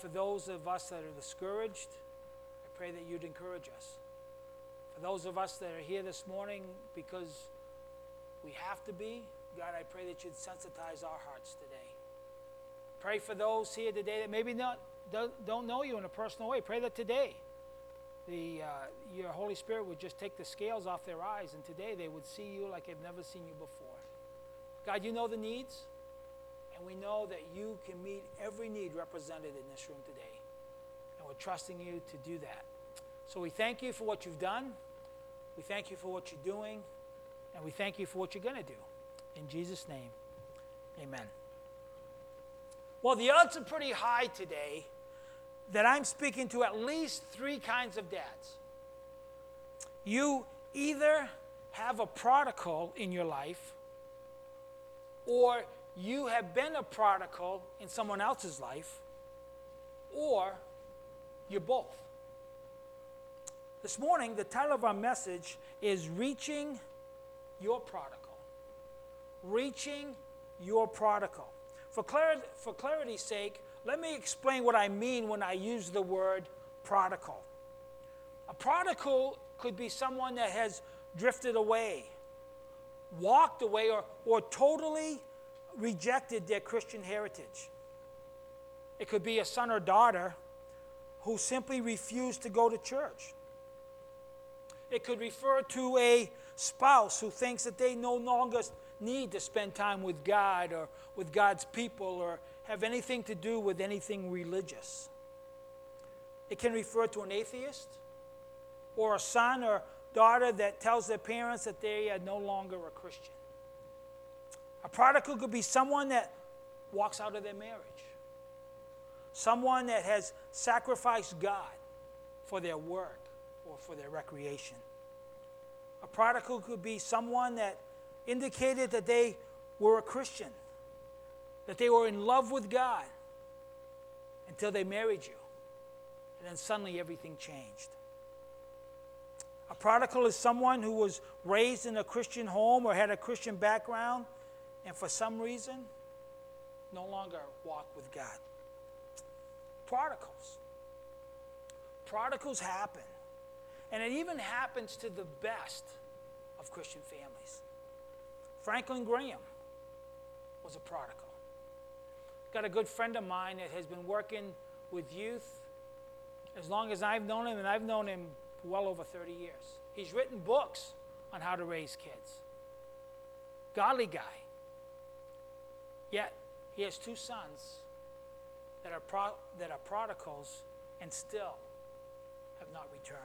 for those of us that are discouraged, I pray that you'd encourage us. For those of us that are here this morning because we have to be, God, I pray that you'd sensitize our hearts today. Pray for those here today that maybe don't know you in a personal way. Pray that today your Holy Spirit would just take the scales off their eyes, and today they would see you like they've never seen you before. God, you know the needs, and we know that you can meet every need represented in this room today. And we're trusting you to do that. So we thank you for what you've done. We thank you for what you're doing. And we thank you for what you're going to do. In Jesus' name, amen. Well, the odds are pretty high today that I'm speaking to at least three kinds of dads. You either have a prodigal in your life, or you have been a prodigal in someone else's life, or you're both. This morning, the title of our message is Reaching Your Prodigal. Reaching your prodigal. For clarity's sake, let me explain what I mean when I use the word prodigal. A prodigal could be someone that has drifted away, walked away, or totally rejected their Christian heritage. It could be a son or daughter who simply refused to go to church. It could refer to a spouse who thinks that they no longer need to spend time with God or with God's people or have anything to do with anything religious. It can refer to an atheist or a son or daughter that tells their parents that they are no longer a Christian. A prodigal could be someone that walks out of their marriage, someone that has sacrificed God for their work or for their recreation. A prodigal could be someone that indicated that they were a Christian, that they were in love with God until they married you, and then suddenly everything changed. A prodigal is someone who was raised in a Christian home or had a Christian background, and for some reason, no longer walk with God. Prodigals. Prodigals happen. And it even happens to the best of Christian families. Franklin Graham was a prodigal. Got a good friend of mine that has been working with youth as long as I've known him, and I've known him well over 30 years. He's written books on how to raise kids. Godly guy. Yet, he has two sons that are prodigals and still have not returned.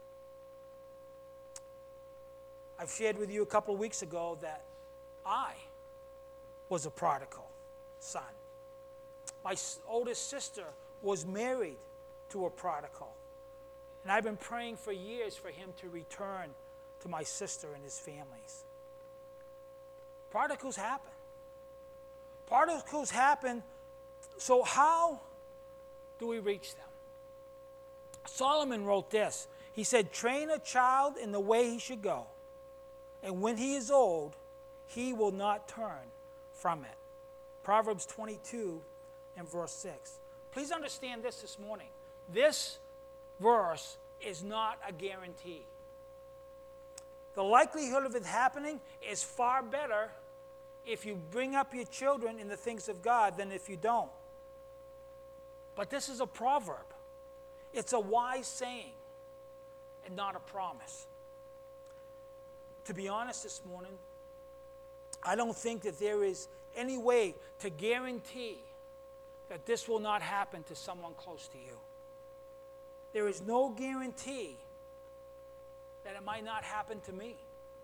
I've shared with you a couple of weeks ago that I was a prodigal son. My oldest sister was married to a prodigal. And I've been praying for years for him to return to my sister and his families. Prodigals happen. Prodigals happen, so how do we reach them? Solomon wrote this. He said, "Train a child in the way he should go, and when he is old, he will not turn from it." Proverbs 22 and verse 6. Please understand this morning. This verse is not a guarantee. The likelihood of it happening is far better if you bring up your children in the things of God than if you don't. But this is a proverb. It's a wise saying and not a promise. To be honest this morning, I don't think that there is any way to guarantee that this will not happen to someone close to you. There is no guarantee that it might not happen to me.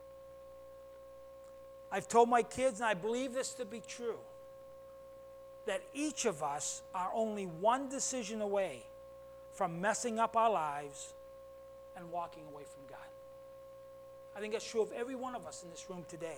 I've told my kids, and I believe this to be true, that each of us are only one decision away from messing up our lives and walking away from God. I think that's true of every one of us in this room today.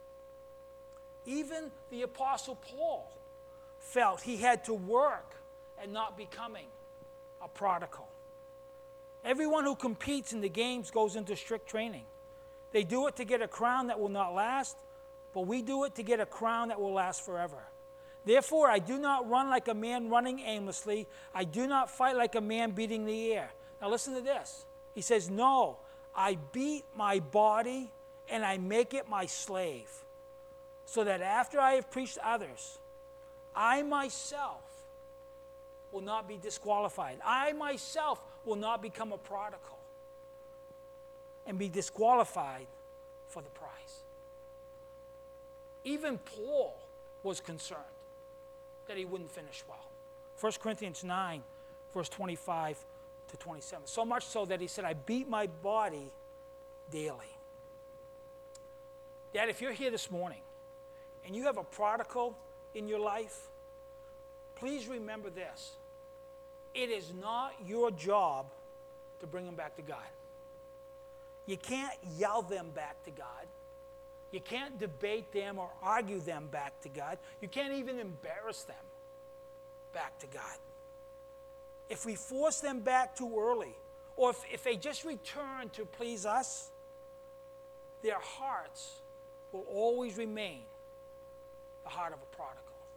Even the Apostle Paul felt he had to work at not becoming a prodigal. Everyone who competes in the games goes into strict training. They do it to get a crown that will not last, but we do it to get a crown that will last forever. Therefore, I do not run like a man running aimlessly. I do not fight like a man beating the air. Now listen to this. He says, no, I beat my body and I make it my slave, so that after I have preached to others, I myself will not be disqualified. I myself will not become a prodigal and be disqualified for the prize. Even Paul was concerned that he wouldn't finish well. 1 Corinthians 9, verse 25 to 27. So much so that he said, I beat my body daily. Dad, if you're here this morning and you have a prodigal in your life, please remember this. It is not your job to bring them back to God. You can't yell them back to God. You can't debate them or argue them back to God. You can't even embarrass them back to God. If we force them back too early, or if they just return to please us, their hearts will always remain the heart of a prodigal.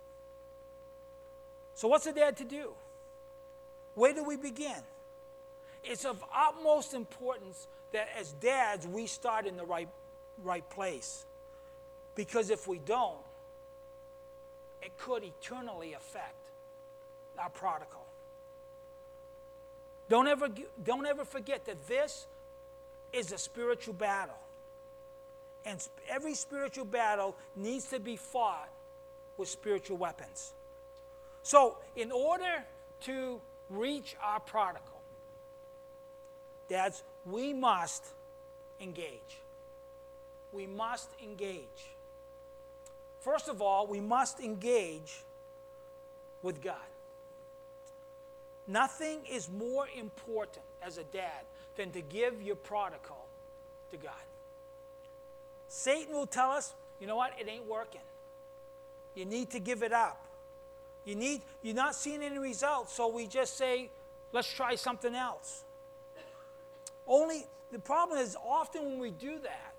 So what's a dad to do? Where do we begin? It's of utmost importance that as dads we start in the right place. Because if we don't, it could eternally affect our prodigal. Don't ever forget that this is a spiritual battle. And every spiritual battle needs to be fought with spiritual weapons. So in order to reach our prodigal, dads, we must engage. We must engage. First of all, we must engage with God. Nothing is more important as a dad than to give your prodigal to God. Satan will tell us, you know what, it ain't working. You need to give it up. You're not seeing any results, so we just say, let's try something else. Only the problem is often when we do that,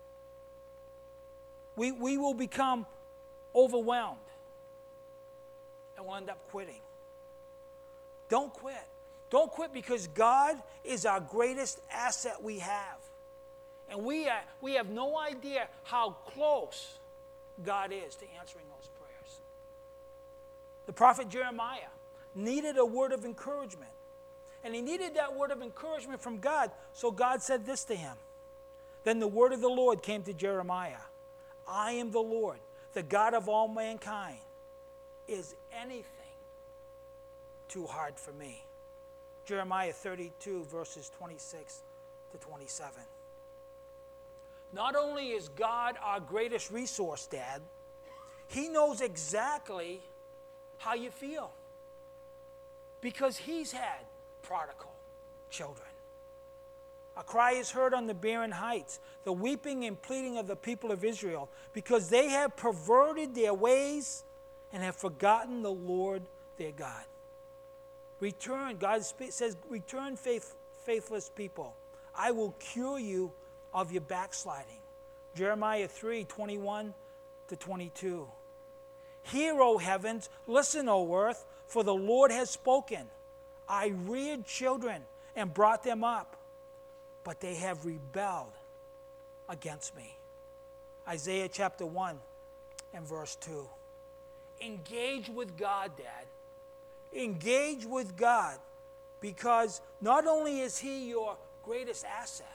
we will become overwhelmed and we'll end up quitting. Don't quit. Don't quit, because God is our greatest asset we have. And we have no idea how close God is to answering those prayers. The prophet Jeremiah needed a word of encouragement. And he needed that word of encouragement from God. So God said this to him. Then the word of the Lord came to Jeremiah. I am the Lord, the God of all mankind. Is anything too hard for me? Jeremiah 32, verses 26 to 27. Not only is God our greatest resource, Dad, He knows exactly how you feel. Because He's had prodigal children. A cry is heard on the barren heights, the weeping and pleading of the people of Israel, because they have perverted their ways and have forgotten the Lord their God. Return, God says, return faithless people. I will cure you of your backsliding. Jeremiah 3, 21 to 22. Hear, O heavens, listen, O earth, for the Lord has spoken. I reared children and brought them up, but they have rebelled against me. Isaiah chapter 1 and verse 2. Engage with God, Dad. Engage with God, because not only is He your greatest asset,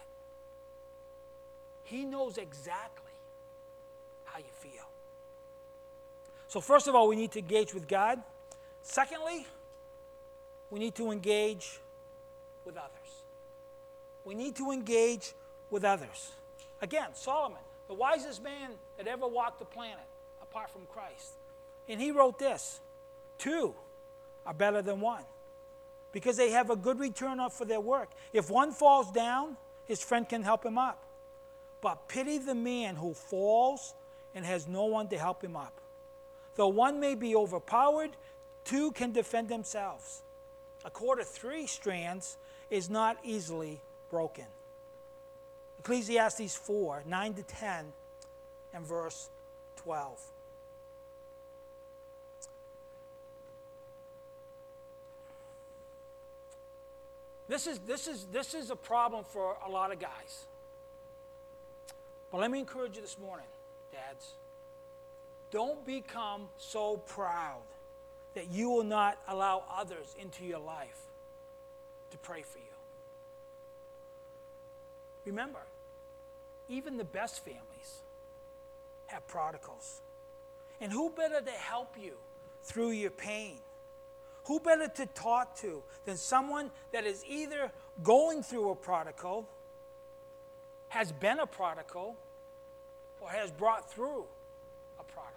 He knows exactly how you feel. So first of all, we need to engage with God. Secondly, we need to engage with others. We need to engage with others. Again, Solomon, the wisest man that ever walked the planet apart from Christ. And he wrote this: 2 are better than 1, because they have a good return for their work. If one falls down, his friend can help him up. But pity the man who falls and has no one to help him up. Though one may be overpowered, 2 can defend themselves. A cord of 3 strands is not easily broken. Ecclesiastes 4, 9 to 10, and verse 12. This is a problem for a lot of guys. But let me encourage you this morning, dads. Don't become so proud that you will not allow others into your life to pray for you. Remember, even the best families have prodigals. And who better to help you through your pain? Who better to talk to than someone that is either going through a prodigal, has been a prodigal, or has brought through a prodigal?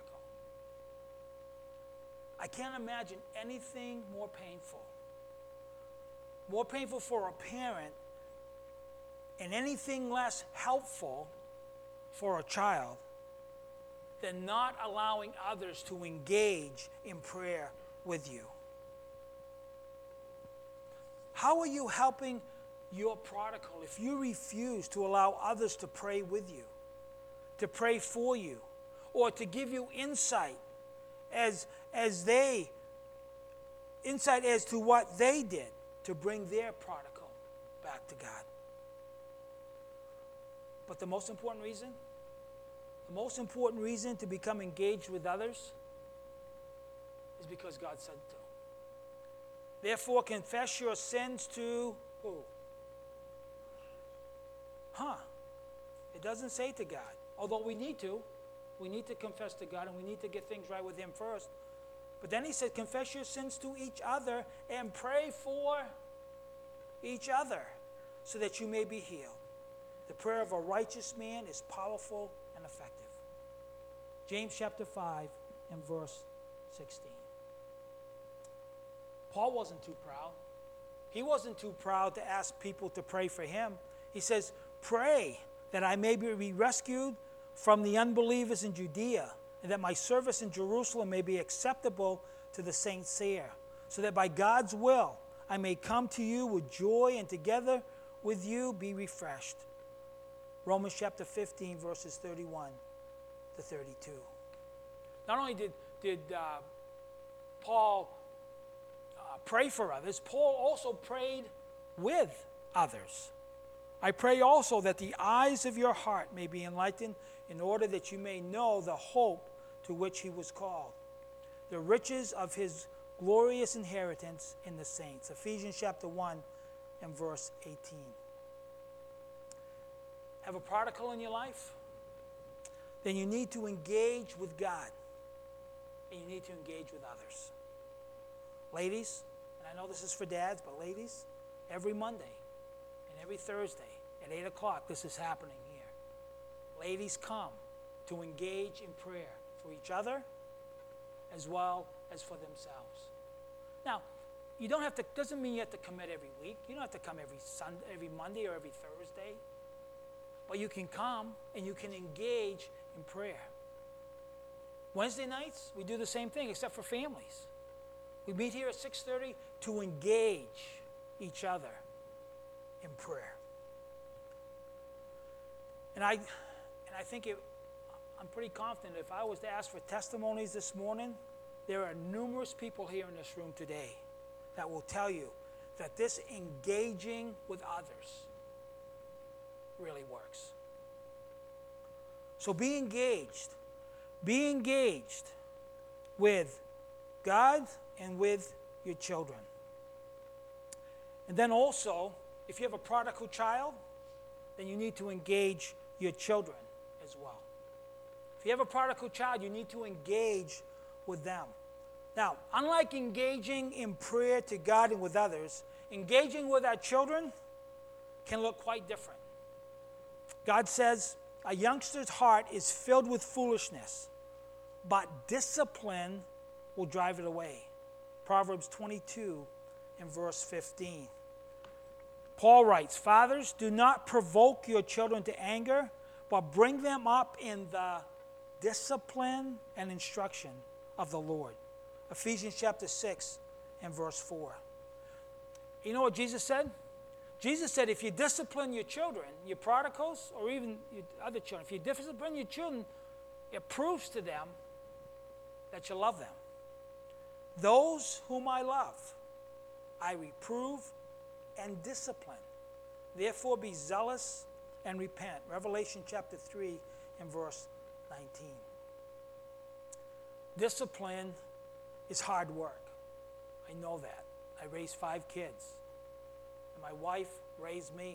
I can't imagine anything more painful. More painful for a parent and anything less helpful for a child than not allowing others to engage in prayer with you. How are you helping your prodigal if you refuse to allow others to pray with you, to pray for you, or to give you insight as to what they did to bring their prodigal back to God? But the most important reason to become engaged with others is because God said so. Therefore, confess your sins to who? It doesn't say to God. Although we need to. We need to confess to God and we need to get things right with Him first. But then He said, confess your sins to each other and pray for each other so that you may be healed. The prayer of a righteous man is powerful and effective. James chapter 5 and verse 16. Paul wasn't too proud. He wasn't too proud to ask people to pray for him. He says, pray that I may be rescued from the unbelievers in Judea, and that my service in Jerusalem may be acceptable to the saints there, so that by God's will I may come to you with joy and together with you be refreshed. Romans chapter 15, verses 31 to 32. Not only did Paul pray for others, Paul also prayed with others. I pray also that the eyes of your heart may be enlightened in order that you may know the hope to which he was called, the riches of his glorious inheritance in the saints. Ephesians chapter 1 and verse 18. Have a prodigal in your life? Then you need to engage with God, and you need to engage with others. Ladies, and I know this is for dads, but ladies, every Monday and every Thursday at 8 o'clock, this is happening here. Ladies come to engage in prayer for each other as well as for themselves. Now, you don't have to, doesn't mean you have to commit every week. You don't have to come every Sunday, every Monday or every Thursday. But you can come and you can engage in prayer. Wednesday nights, we do the same thing except for families. We meet here at 6:30 to engage each other in prayer. And I think I'm pretty confident if I was to ask for testimonies this morning, there are numerous people here in this room today that will tell you that this engaging with others really works. So be engaged. Be engaged with God and with your children. And then also, if you have a prodigal child, then you need to engage your children as well. If you have a prodigal child, you need to engage with them. Now, unlike engaging in prayer to God and with others, engaging with our children can look quite different. God says, a youngster's heart is filled with foolishness, but discipline will drive it away. Proverbs 22 and verse 15. Paul writes, fathers, do not provoke your children to anger, but bring them up in the discipline and instruction of the Lord. Ephesians chapter 6 and verse 4. You know what Jesus said? Jesus said if you discipline your children, your prodigals, or even your other children, if you discipline your children, it proves to them that you love them. Those whom I love, I reprove and discipline. Therefore be zealous and repent. Revelation chapter 3 and verse 19. Discipline is hard work. I know that. I raised 5 kids. And my wife raised me.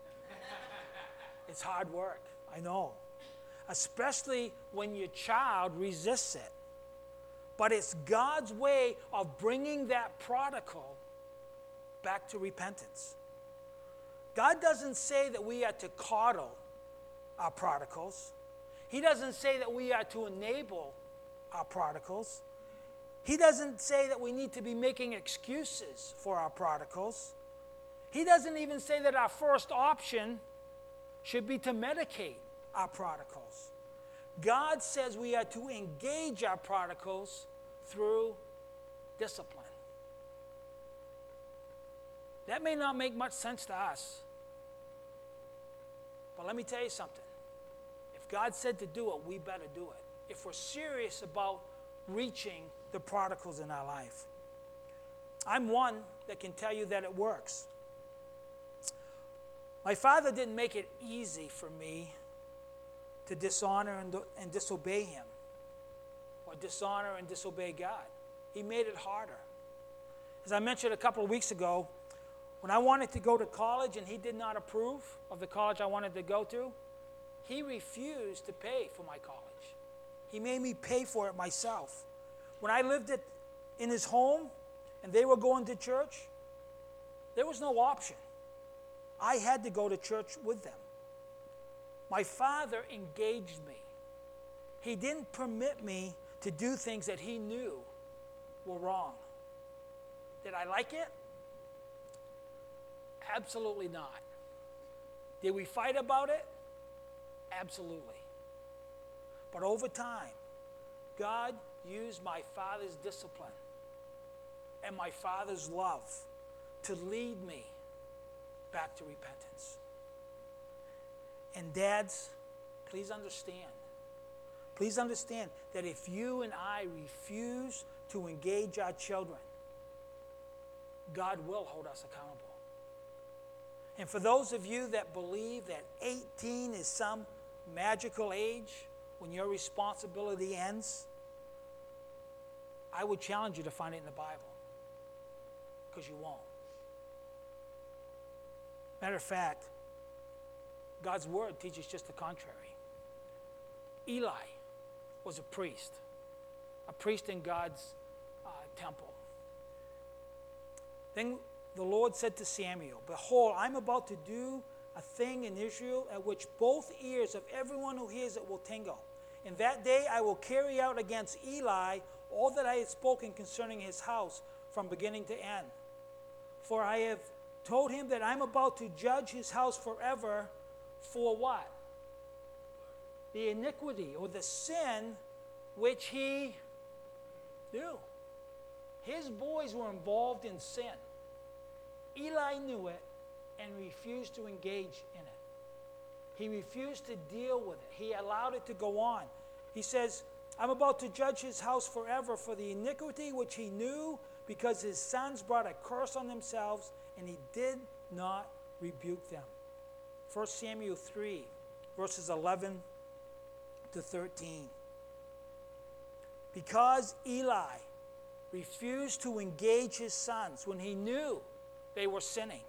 It's hard work. I know. Especially when your child resists it. But it's God's way of bringing that prodigal back to repentance. God doesn't say that we are to coddle our prodigals. He doesn't say that we are to enable our prodigals. He doesn't say that we need to be making excuses for our prodigals. He doesn't even say that our first option should be to medicate our prodigals. God says we are to engage our prodigals through discipline. That may not make much sense to us, but let me tell you something. If God said to do it, we better do it. If we're serious about reaching the prodigals in our life. I'm one that can tell you that it works. My father didn't make it easy for me to dishonor and disobey him, or dishonor and disobey God. He made it harder. As I mentioned a couple of weeks ago, when I wanted to go to college and he did not approve of the college I wanted to go to, he refused to pay for my college. He made me pay for it myself. When I lived in his home and they were going to church, there was no option. I had to go to church with them. My father engaged me. He didn't permit me to do things that he knew were wrong. Did I like it? Absolutely not. Did we fight about it? Absolutely. But over time, God used my father's discipline and my father's love to lead me back to repentance. And dads, please understand. Please understand that if you and I refuse to engage our children, God will hold us accountable. And for those of you that believe that 18 is some magical age when your responsibility ends, I would challenge you to find it in the Bible, because you won't. Matter of fact, God's word teaches just the contrary. Eli was a priest in God's temple. Then the Lord said to Samuel, "Behold, I'm about to do a thing in Israel at which both ears of everyone who hears it will tingle. In that day I will carry out against Eli all that I had spoken concerning his house from beginning to end. For I have told him that I'm about to judge his house forever for what? The iniquity or the sin which he knew." His boys were involved in sin. Eli knew it and refused to engage in it. He refused to deal with it. He allowed it to go on. He says, "I'm about to judge his house forever for the iniquity which he knew, because his sons brought a curse on themselves, and he did not rebuke them." 1 Samuel 3, verses 11 to 13. Because Eli refused to engage his sons when he knew they were sinning.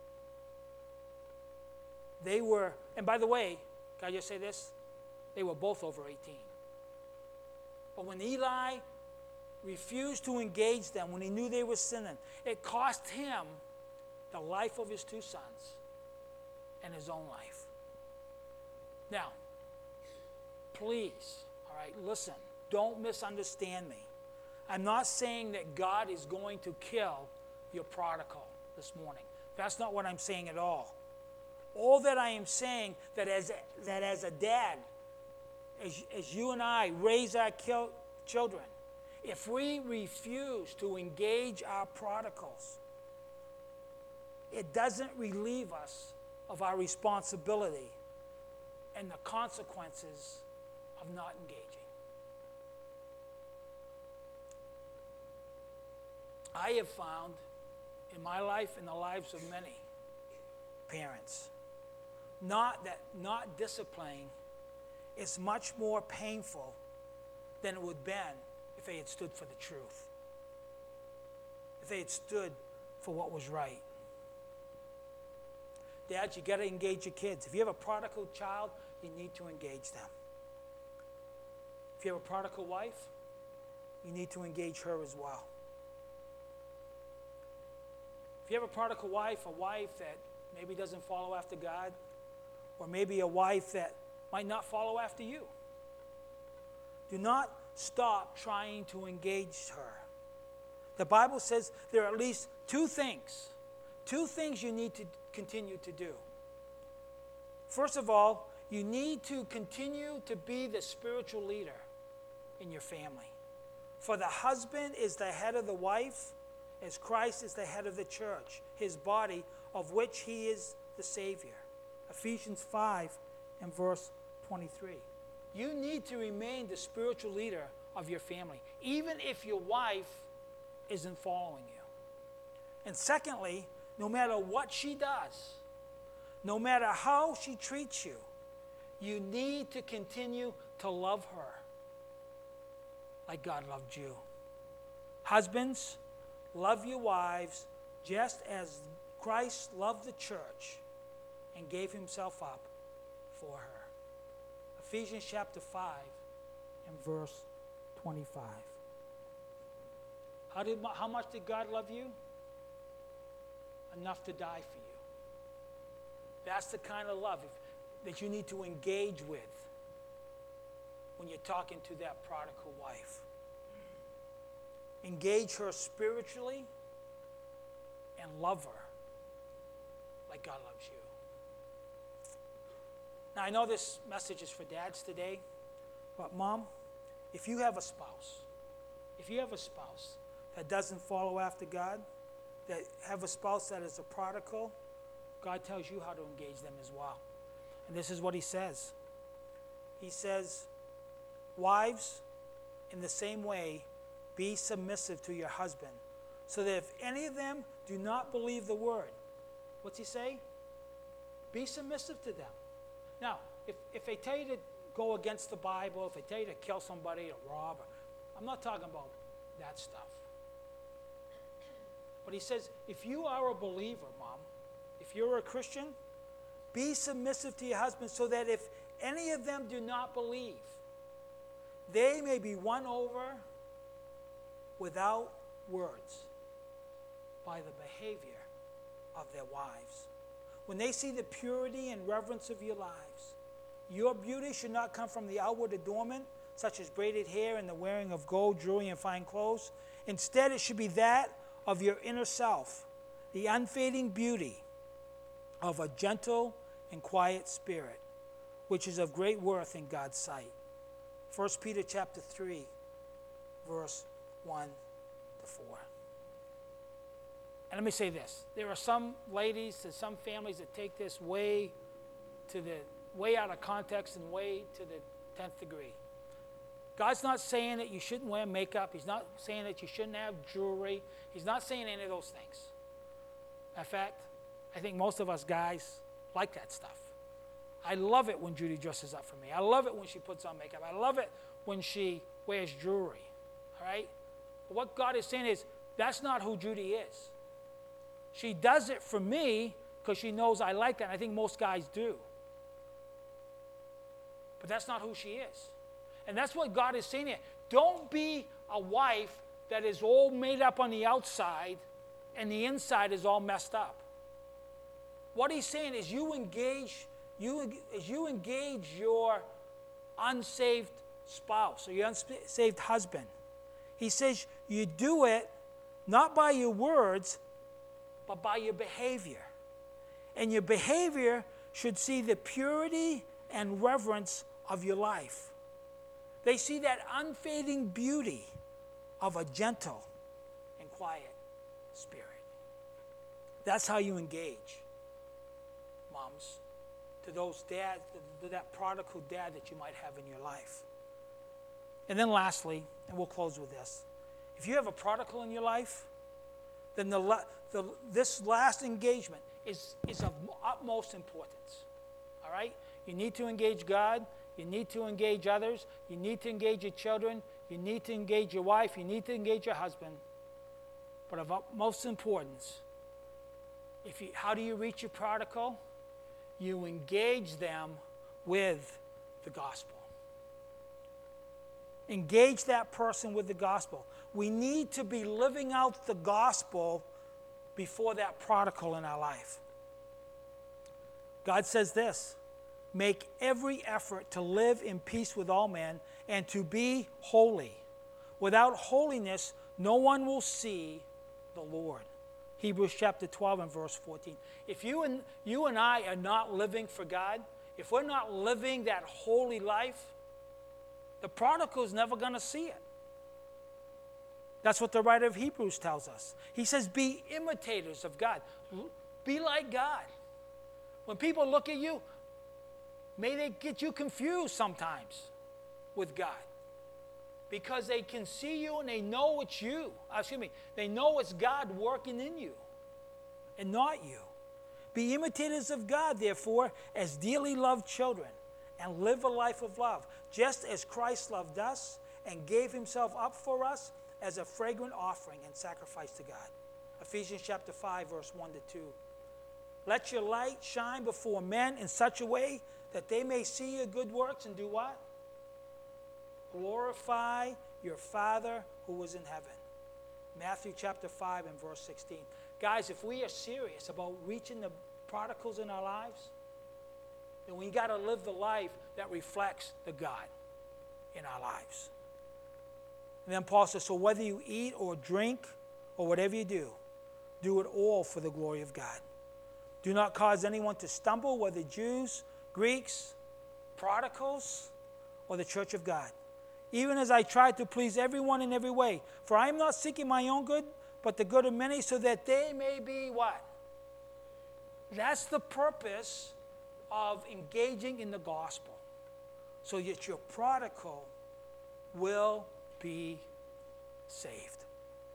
They were, and by the way, can I just say this? They were both over 18. But when Eli refused to engage them, when he knew they were sinning, it cost him the life of his 2 sons and his own life. Now, please, all right, listen, don't misunderstand me. I'm not saying that God is going to kill your prodigal this morning. That's not what I'm saying at all. All that I am saying, that as a dad, as you and I raise our children, if we refuse to engage our prodigals, it doesn't relieve us of our responsibility and the consequences of not engaging. I have found in my life and the lives of many parents. Not disciplining is much more painful than it would have been if they had stood for the truth. If they had stood for what was right. Dads, you got to engage your kids. If you have a prodigal child, you need to engage them. If you have a prodigal wife, you need to engage her as well. If you have a prodigal wife, a wife that maybe doesn't follow after God, or maybe a wife that might not follow after you, do not stop trying to engage her. The Bible says there are at least two things you need to continue to do. First of all, you need to continue to be the spiritual leader in your family. For the husband is the head of the wife, as Christ is the head of the church, his body, of which he is the Savior. Ephesians 5 and verse 23. You need to remain the spiritual leader of your family, even if your wife isn't following you. And secondly, no matter what she does, no matter how she treats you, you need to continue to love her like God loved you. Husbands, love your wives just as Christ loved the church and gave himself up for her. Ephesians chapter 5 and verse 25. How much did God love you? Enough to die for you. That's the kind of love that you need to engage with when you're talking to that prodigal wife. Engage her spiritually and love her like God loves you. Now, I know this message is for dads today, but Mom, if you have a spouse that doesn't follow after God, that have a spouse that is a prodigal, God tells you how to engage them as well. And this is what he says. He says, wives, in the same way, be submissive to your husband, so that if any of them do not believe the word, what's he say? Be submissive to them. Now, if they tell you to go against the Bible, if they tell you to kill somebody or rob, I'm not talking about that stuff. But he says, if you are a believer, Mom, if you're a Christian, be submissive to your husband so that if any of them do not believe, they may be won over without words by the behavior of their wives. When they see the purity and reverence of your lives, your beauty should not come from the outward adornment, such as braided hair and the wearing of gold, jewelry, and fine clothes. Instead, it should be that of your inner self, the unfading beauty of a gentle and quiet spirit, which is of great worth in God's sight. 1 Peter chapter 3, verse 1 to 4. And let me say this. There are some ladies and some families that take this way out of context and way to the 10th degree. God's not saying that you shouldn't wear makeup. He's not saying that you shouldn't have jewelry. He's not saying any of those things. In fact, I think most of us guys like that stuff. I love it when Judy dresses up for me. I love it when she puts on makeup. I love it when she wears jewelry. All right? But what God is saying is, that's not who Judy is. She does it for me because she knows I like that. And I think most guys do. But that's not who she is. And that's what God is saying here. Don't be a wife that is all made up on the outside and the inside is all messed up. What he's saying is you engage your unsaved spouse or your unsaved husband. He says you do it not by your words, but by your behavior. And your behavior should see the purity and reverence of your life. They see that unfading beauty of a gentle and quiet spirit. That's how you engage, moms, to those dads, to that prodigal dad that you might have in your life. And then lastly, and we'll close with this, if you have a prodigal in your life, then this last engagement is of utmost importance. All right? You need to engage God. You need to engage others. You need to engage your children. You need to engage your wife. You need to engage your husband. But of utmost importance, how do you reach your prodigal? You engage them with the gospel. Engage that person with the gospel. We need to be living out the gospel before that prodigal in our life. God says this, make every effort to live in peace with all men and to be holy. Without holiness, no one will see the Lord. Hebrews chapter 12 and verse 14. If you and I are not living for God, if we're not living that holy life, the prodigal is never going to see it. That's what the writer of Hebrews tells us. He says, be imitators of God. Be like God. When people look at you, may they get you confused sometimes with God. Because they can see you and they know it's you. They know it's God working in you and not you. Be imitators of God, therefore, as dearly loved children, and live a life of love, just as Christ loved us and gave himself up for us as a fragrant offering and sacrifice to God. Ephesians chapter 5, verse 1 to 2. Let your light shine before men in such a way that they may see your good works and do what? Glorify your Father who is in heaven. Matthew chapter 5 and verse 16. Guys, if we are serious about reaching the prodigals in our lives, then we got to live the life that reflects the God in our lives. And then Paul says, so whether you eat or drink or whatever you do it all for the glory of God. Do not cause anyone to stumble, whether Jews, Greeks, prodigals, or the church of God. Even as I try to please everyone in every way. For I am not seeking my own good, but the good of many, so that they may be what? That's the purpose of engaging in the gospel. So that your prodigal will be saved.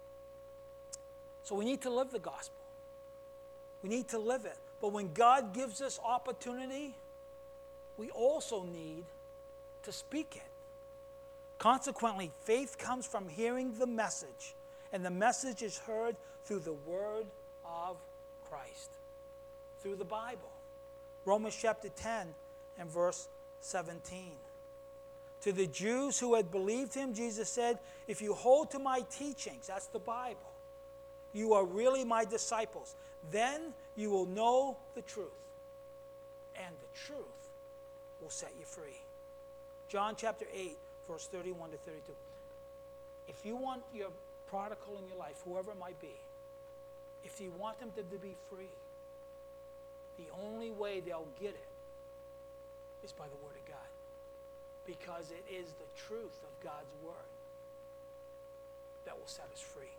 So we need to live the gospel. We need to live it. But when God gives us opportunity, we also need to speak it. Consequently, faith comes from hearing the message, and the message is heard through the word of Christ, through the Bible. Romans chapter 10 and verse 17. To the Jews who had believed him, Jesus said, if you hold to my teachings, that's the Bible, you are really my disciples. Then you will know the truth, and the truth will set you free. John chapter 8, verse 31 to 32. If you want your prodigal in your life, whoever it might be, if you want them to be free, the only way they'll get it is by the word of God. Because it is the truth of God's word that will set us free.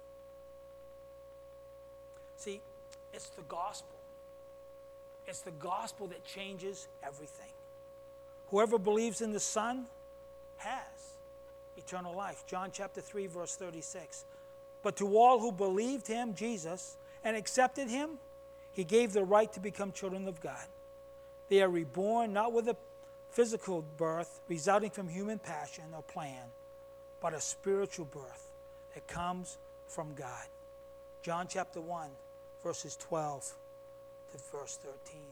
See, it's the gospel. It's the gospel that changes everything. Whoever believes in the Son has eternal life. John chapter 3, verse 36. But to all who believed him, Jesus, and accepted him, he gave the right to become children of God. They are reborn not with a physical birth resulting from human passion or plan, but a spiritual birth that comes from God. John chapter 1, verses 12 to verse 13.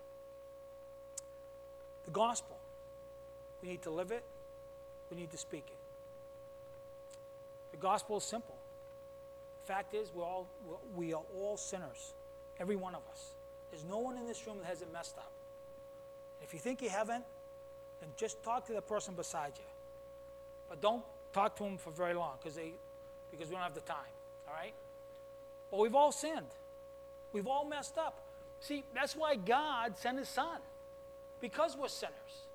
The gospel. We need to live it. We need to speak it. The gospel is simple. The fact is, we are all sinners. Every one of us. There's no one in this room that hasn't messed up. If you think you haven't, then just talk to the person beside you. But don't talk to them for very long because we don't have the time. All right? Well, we've all sinned. We've all messed up. See, that's why God sent his Son. Because we're sinners.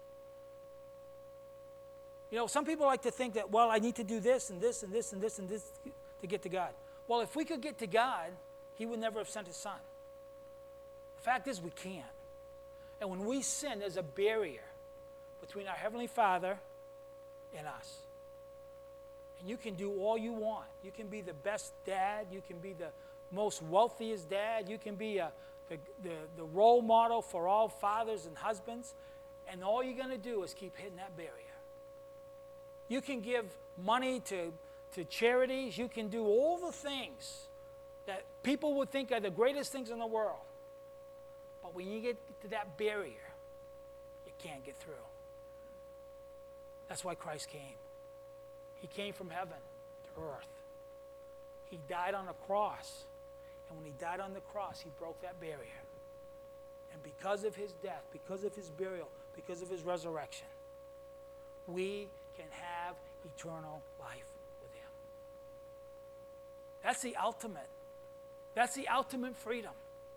You know, some people like to think that, well, I need to do this and this and this and this and this to get to God. Well, if we could get to God, he would never have sent his Son. The fact is, we can't. And when we sin, there's a barrier between our Heavenly Father and us. And you can do all you want. You can be the best dad. You can be the most wealthiest dad. You can be the role model for all fathers and husbands. And all you're going to do is keep hitting that barrier. You can give money to charities. You can do all the things that people would think are the greatest things in the world. But when you get to that barrier, you can't get through. That's why Christ came. He came from heaven to earth. He died on a cross. And when he died on the cross, he broke that barrier. And because of his death, because of his burial, because of his resurrection, we can have eternal life with him. That's the ultimate. That's the ultimate freedom.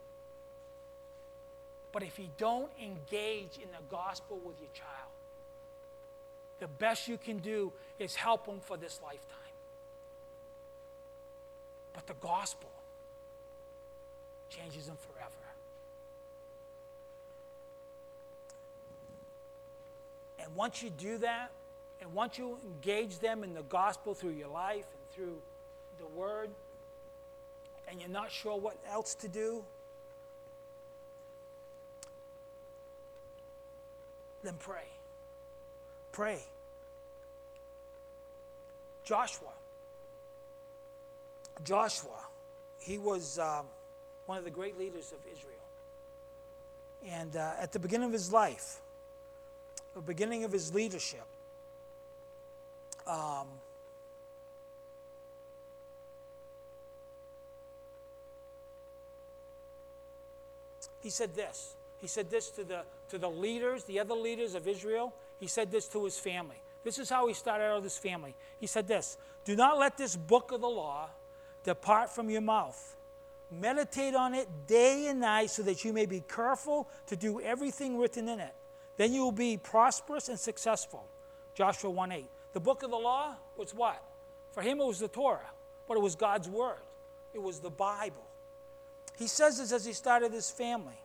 But if you don't engage in the gospel with your child, the best you can do is help them for this lifetime. But the gospel changes them forever. And once you do that, and once you engage them in the gospel through your life and through the word, and you're not sure what else to do, then pray. Pray. Joshua, he was one of the great leaders of Israel. And at the beginning of his life, the beginning of his leadership, he said this. He said this to the leaders, the other leaders of Israel. He said this to his family. This is how he started out his family. He said this: "Do not let this book of the law depart from your mouth. Meditate on it day and night so that you may be careful to do everything written in it. Then you will be prosperous and successful." Joshua 1:8. The book of the law was what? For him it was the Torah, but it was God's word. It was the Bible. He says this as he started his family.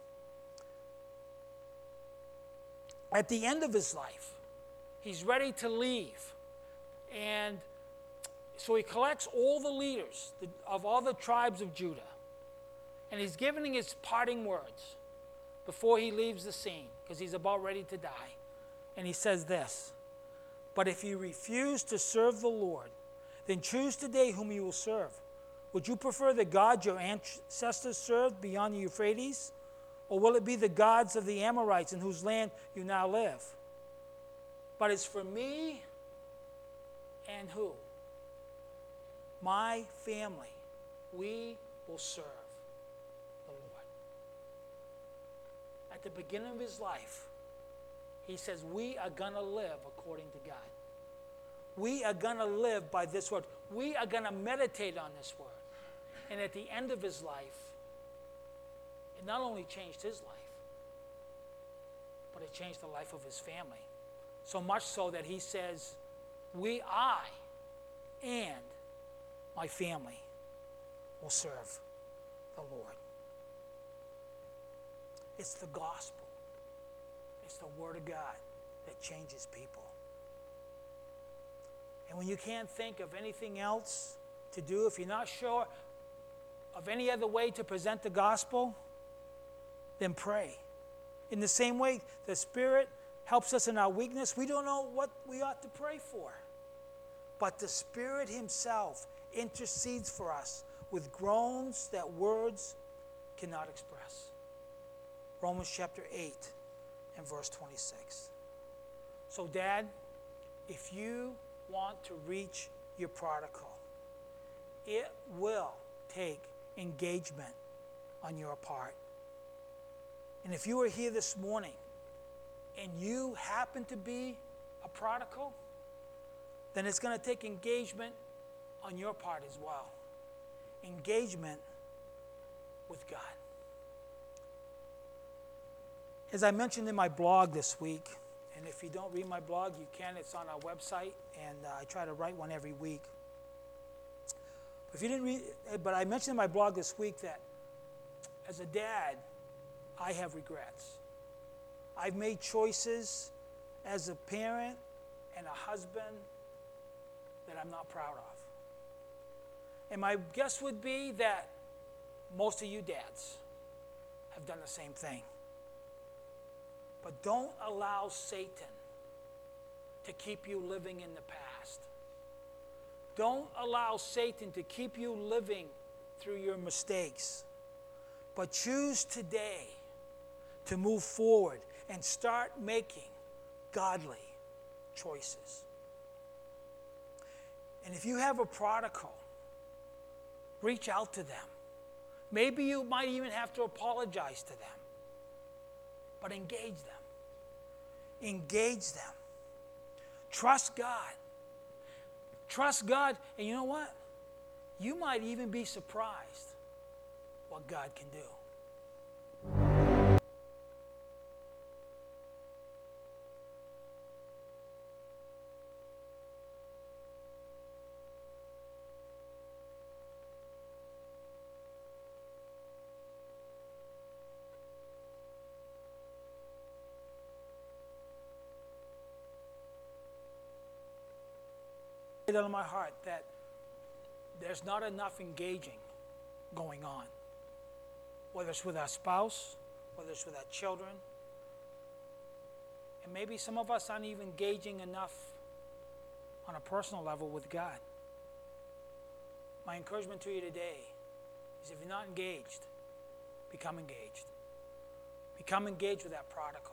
At the end of his life, he's ready to leave. And so he collects all the leaders of all the tribes of Judah. And he's giving his parting words before he leaves the scene, because he's about ready to die. And he says this: "But if you refuse to serve the Lord, then choose today whom you will serve. Would you prefer the God your ancestors served beyond the Euphrates? Or will it be the gods of the Amorites in whose land you now live? But as for me and who? My family, we will serve the Lord." At the beginning of his life, he says we are going to live according to God. We are going to live by this word. We are going to meditate on this word. And at the end of his life, it not only changed his life, but it changed the life of his family. So much so that he says, I and my family will serve the Lord. It's the gospel. It's the word of God that changes people. And when you can't think of anything else to do, if you're not sure of any other way to present the gospel, then pray. In the same way, the Spirit helps us in our weakness. We don't know what we ought to pray for. But the Spirit himself intercedes for us with groans that words cannot express. Romans chapter 8 and verse 26. So, Dad, if you want to reach your prodigal, it will take engagement on your part. And if you are here this morning and you happen to be a prodigal, then it's going to take engagement on your part as well. Engagement with God. As I mentioned in my blog this week, and if you don't read my blog, you can. It's on our website, and I try to write one every week. If you didn't read, but I mentioned in my blog this week that as a dad, I have regrets. I've made choices as a parent and a husband that I'm not proud of. And my guess would be that most of you dads have done the same thing. But don't allow Satan to keep you living in the past. Don't allow Satan to keep you living through your mistakes. But choose today to move forward and start making godly choices. And if you have a prodigal, reach out to them. Maybe you might even have to apologize to them. But engage them. Engage them. Trust God. Trust God. And you know what? You might even be surprised what God can do. It on my heart that there's not enough engaging going on, whether it's with our spouse, whether it's with our children, and maybe some of us aren't even engaging enough on a personal level with God. My encouragement to you today is if you're not engaged, become engaged. Become engaged with that prodigal.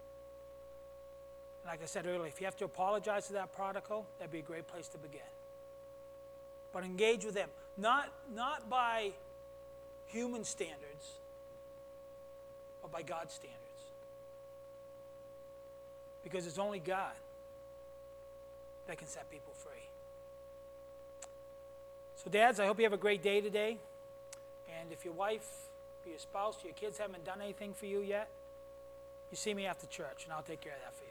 Like I said earlier, if you have to apologize to that prodigal, that'd be a great place to begin. But engage with them, not by human standards, but by God's standards. Because it's only God that can set people free. So dads, I hope you have a great day today. And if your wife, or your spouse, your kids haven't done anything for you yet, you see me after church, and I'll take care of that for you.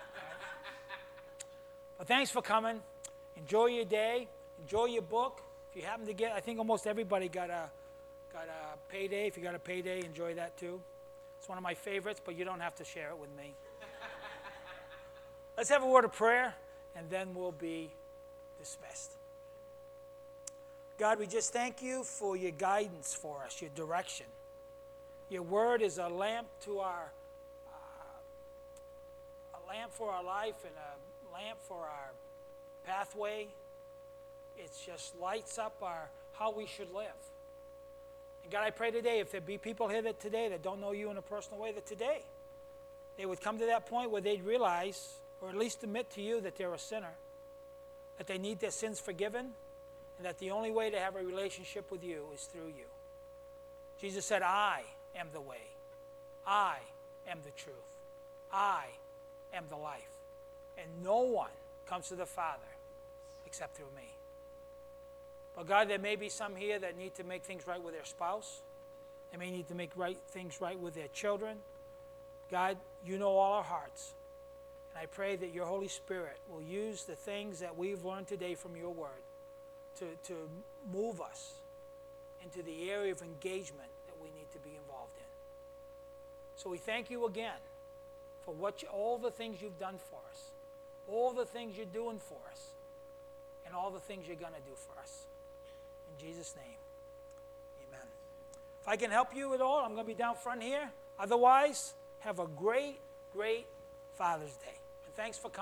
Well, thanks for coming. Enjoy your day. Enjoy your book. If you happen to get, I think almost everybody got a payday. If you got a payday, enjoy that too. It's one of my favorites, but you don't have to share it with me. Let's have a word of prayer, and then we'll be dismissed. God, we just thank you for your guidance for us, your direction. Your word is a lamp to our, for our life and a lamp for our pathway. It just lights up how we should live. And God, I pray today, if there be people here that don't know you in a personal way, that today they would come to that point where they'd realize, or at least admit to you that they're a sinner, that they need their sins forgiven, and that the only way to have a relationship with you is through you. Jesus said, I am the way. I am the truth. I am the life. And no one comes to the Father except through me. But God, there may be some here that need to make things right with their spouse. They may need to make things right with their children. God, you know all our hearts. And I pray that your Holy Spirit will use the things that we've learned today from your word to move us into the area of engagement that we need to be involved in. So we thank you again for all the things you've done for us, all the things you're doing for us, and all the things you're going to do for us. In Jesus' name, amen. If I can help you at all, I'm going to be down front here. Otherwise, have a great, great Father's Day. And thanks for coming.